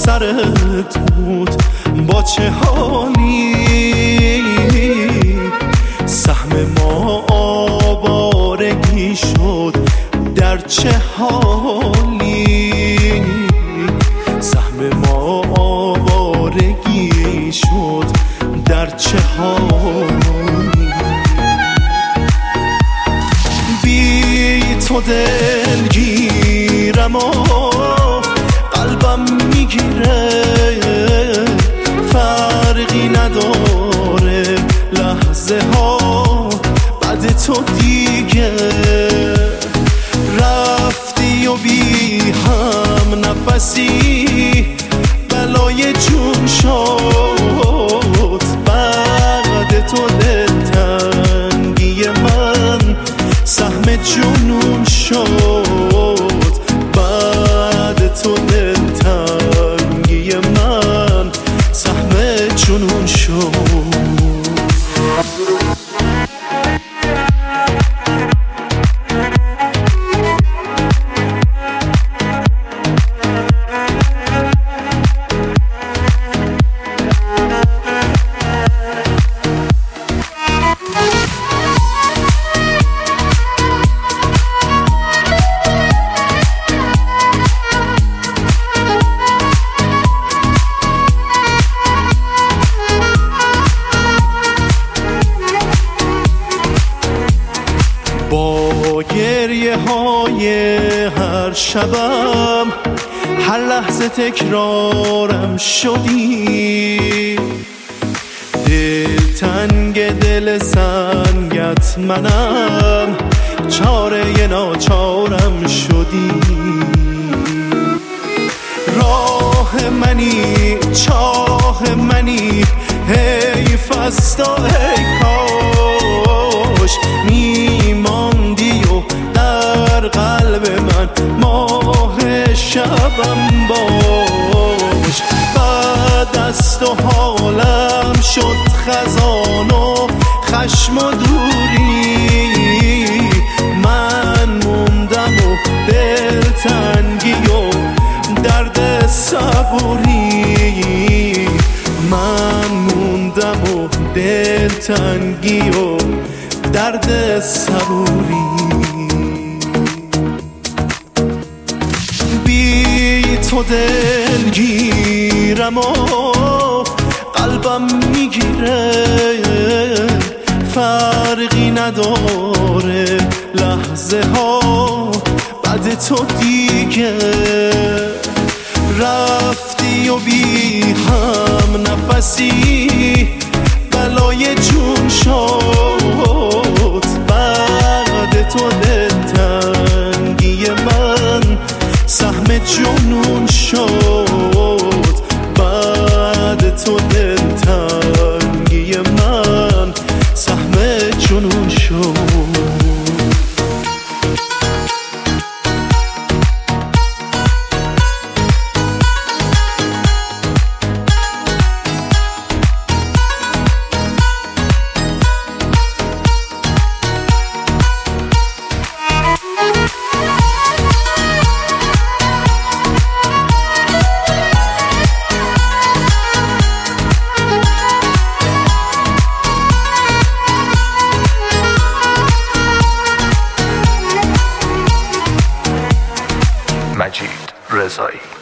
سرت بود با چه حالی، سهم ما آوارگی شد در چه حالی، سهم ما آوارگی شد در چه حالی. بی تو دلگیرم و قلبم میگیره، فرقی نداره لحظه ها بعد تو دیگه، رفتی و بی هم نفسی بلای جون شد، بعد تو دلتنگی من سهم جنون شد، بعد تو دلتنگی من سهم جنون شد. با گریه های هر شبم هر لحظه تکرارم شدی، دلتنگ دل سنگت منم چاره ناچارم شدی، راه منی چاه منی حیف است و ای کاش میماندی و در قلب من ماه شبم باش، بعد از تو حالم شد خزان و خشم و دوری، من موندم و دلتنگی و درد صبوری، من موندم و دلتنگی و درد صبوری. بی تو دلگیرم و قلبم میگیره، فرقی نداره لحظه ها بعد تو دیگه، رفتی و بی هم نفسی بلای جون شد، بعد تو دلتنگی من سهم جنون شد، بعد تو دلتنگی من سهم جنون شد. مجید رضایی.